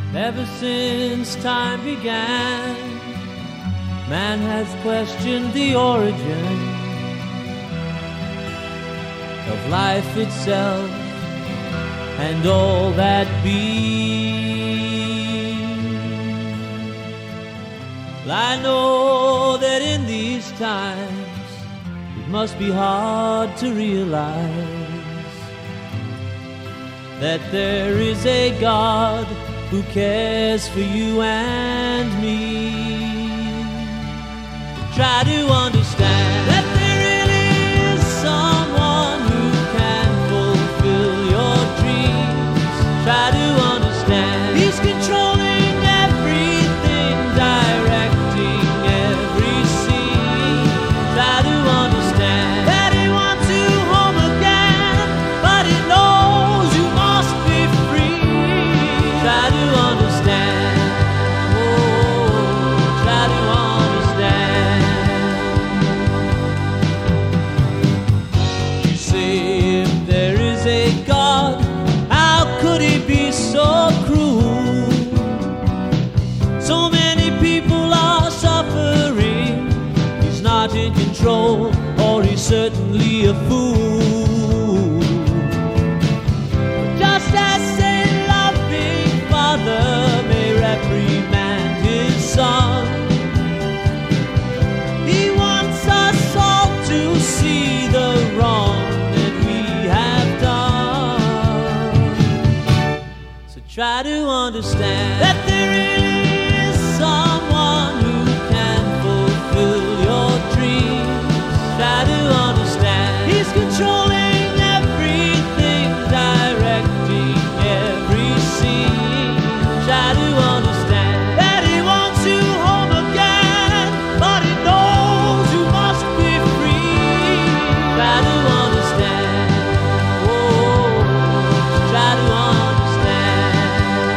Ever since time began, man has questioned the origin of life itself and all that be. I know that in these times it must be hard to realize that there is a God who cares for you and me. Try to understand that there really is someone who can fulfill your dreams. Try to understand He's controlling everything, directing every scene. Try to understand that He wants you home again, but He knows you must be free. Try to understand, oh, try to understand. You say if there is a God, how could He be so cruel? So many people are suffering. He's not in control, or He's certainly a fool. Just as a loving father may reprimand his son, He wants us all to see the wrong that we have done. So try to understand that there really is someone who can fulfill your dreams. Try to understand He's controlling everything, directing every scene. Try to understand that He wants you home again, but He knows you must be free. Try to understand, oh, try to understand.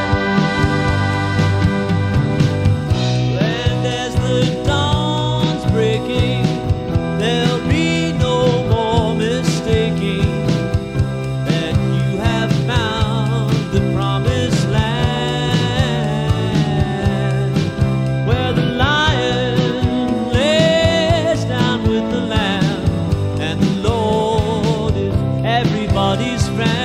And as the dawn's breaking, there'll be no more mistaking that you have found the promised land, where the lion lays down with the lamb, and the Lord is everybody's friend.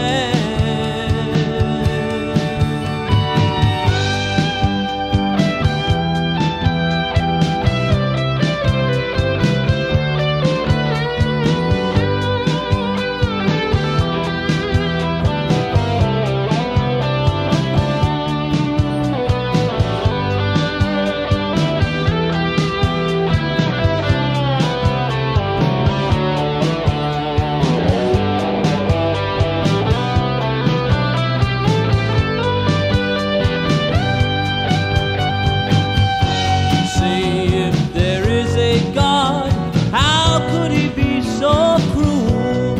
Say if there is a God, how could He be so cruel?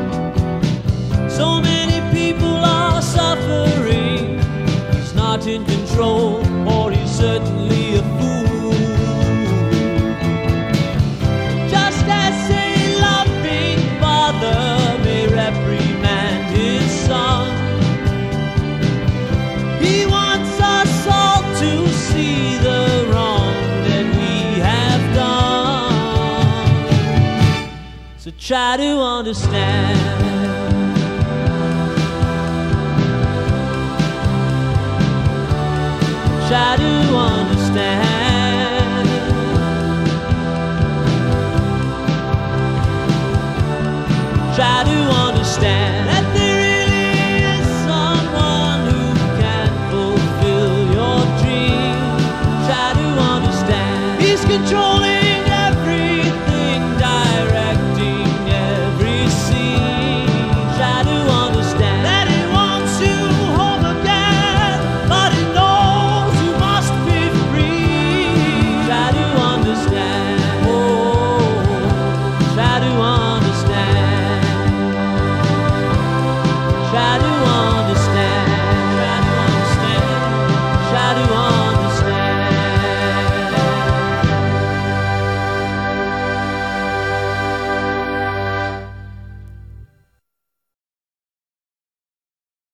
So many people are suffering. He's not in control, or He's certainly a fool. Just as a loving father may reprimand his son, He wants us all to see the wrong that we have done. So try to understand. Try to understand. Try to understand.